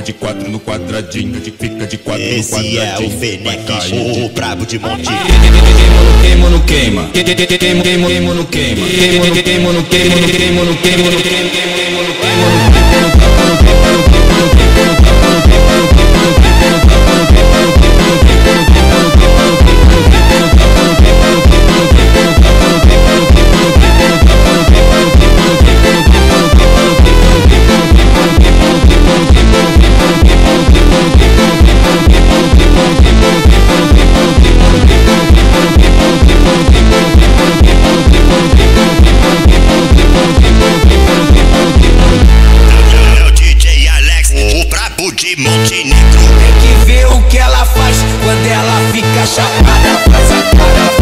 de quatro no quadradinho, fica de quatro no quadradinho. Esse é o Fênix, o brabo de monte. Queimo no queima, queimo no queima, queimo no queima. De Montenegro. Tem que ver o que ela faz quando ela fica chapada, faz a cara.